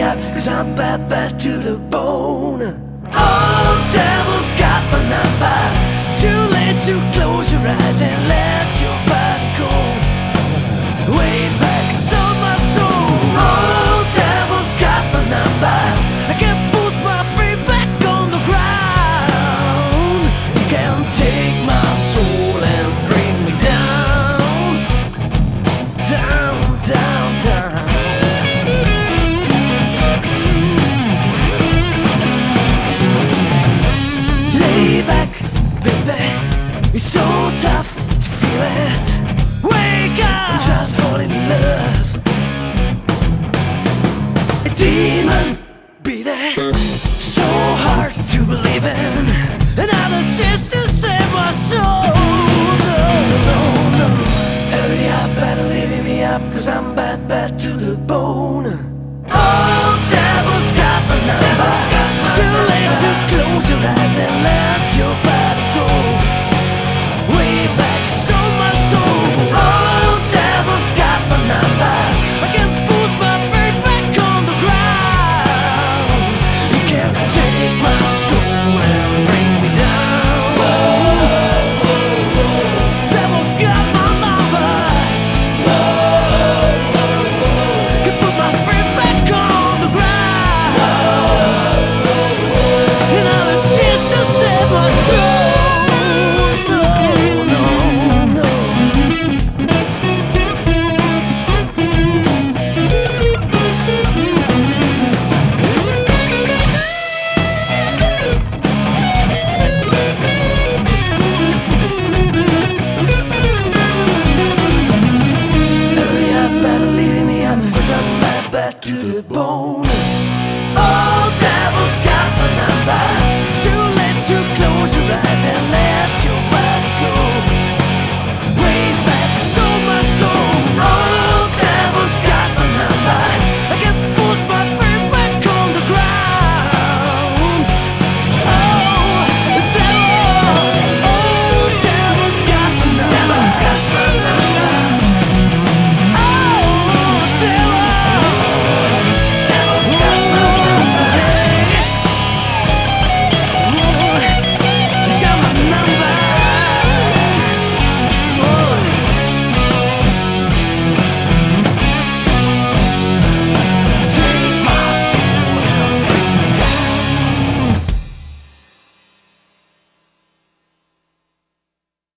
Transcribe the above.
up, cause I'm bad, bad to the bone. All devils got my number. Too late to close your eyes and let your body go. Way back inside my soul. All devils got my number. I can't put my feet back on the ground. You can't take my soul and bring me down, down, down, down. Lay back, baby. It's so tough to feel it. Wake up and just fall in love. A demon be there, so hard to believe in. Another chance to save my soul. No, no, no. Hurry up, better leaving me up, cause I'm bad, bad to the bone.